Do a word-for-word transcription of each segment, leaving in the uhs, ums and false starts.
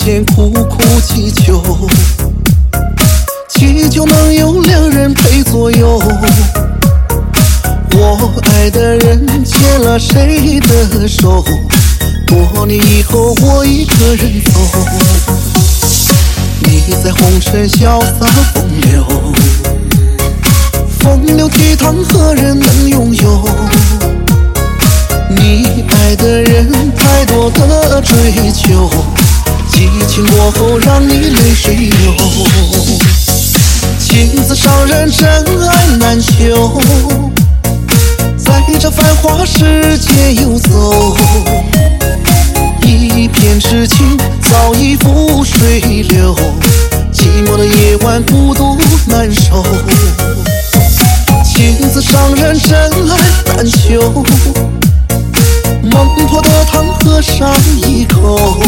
间苦苦祈求，祈求能有两人陪左右。我爱的人牵了谁的手？多年以后我一个人走，你在红尘潇洒风流，风流倜傥何人能拥有？你爱的人太多的追求，激情过后让你泪水流。情字伤人，真爱难求，在这繁华世界游走，一片痴情早已付水流，寂寞的夜晚孤独难受。情字伤人，真爱难求，梦破的汤喝上一口，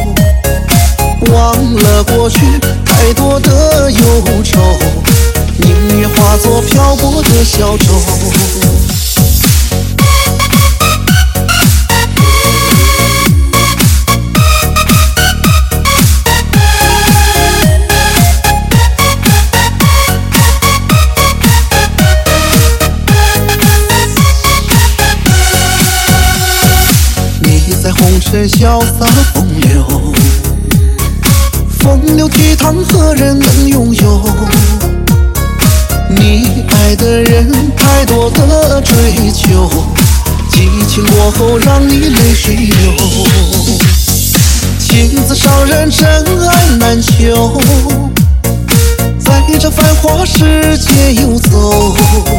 忘了过去太多的忧愁，宁愿化作漂泊的小舟。在红尘潇洒风流，风流倜傥何人能拥有？你爱的人太多的追求，激情过后让你泪水流。情字伤人，真爱难求，在这繁华世界游走，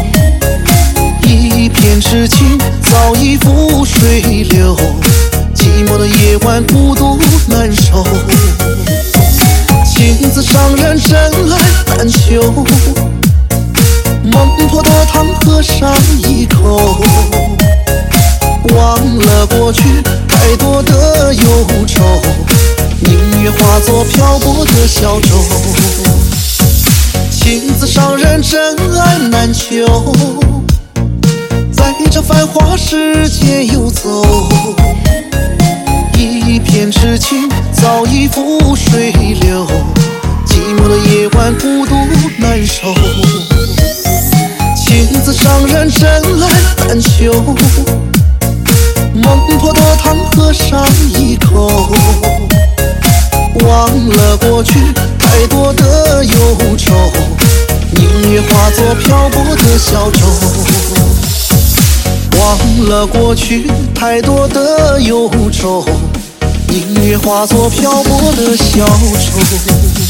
一片痴情早已付水流，寂寞的夜晚孤独难受。情字伤人，真爱难求，梦破的汤喝上一口，忘了过去太多的忧愁，宁愿化作漂泊的小舟。情字伤人，真爱难求，在这繁华世界游走，一片痴情早已付水流，寂寞的夜晚孤独难受。情字伤人，真爱难求，梦破的汤喝上一口，忘了过去太多的忧愁，宁愿化作漂泊的小舟。忘了过去太多的忧愁，宁愿化作漂泊的小舟。